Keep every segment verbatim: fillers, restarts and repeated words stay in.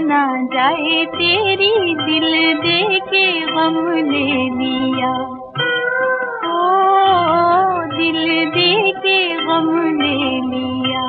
ना जाए तेरी, दिल दे के गम ले लिया। ओ दिल दे के गम ले लिया।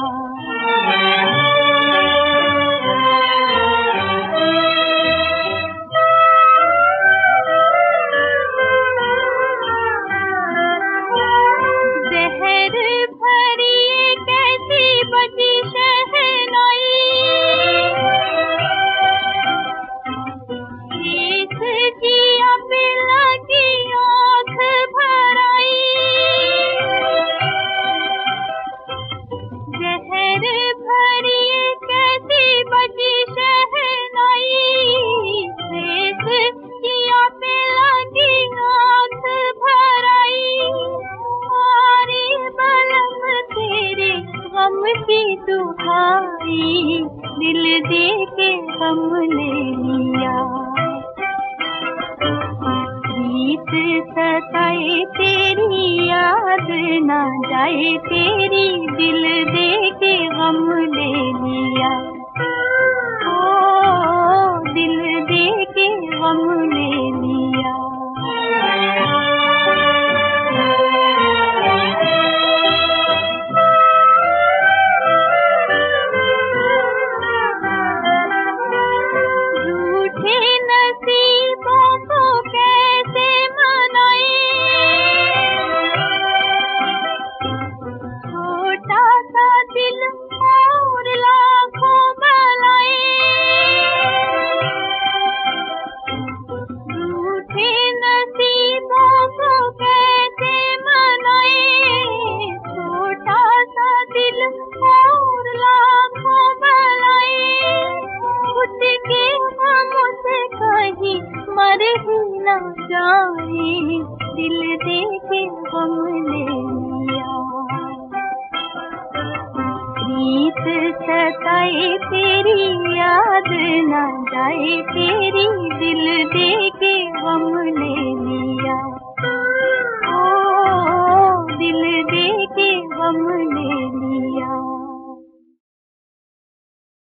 दुहाई दिल दे के गम ले लिया। प्रीत सताए तेरी, याद ना जाए तेरी, दिल दे के गम ले लिया। ओ दिल दे के गम ले लिया। मर ही ना जाए दिल दे के गम ले लिया। प्रीत सताए तेरी, याद ना जाए तेरी, दिल दे के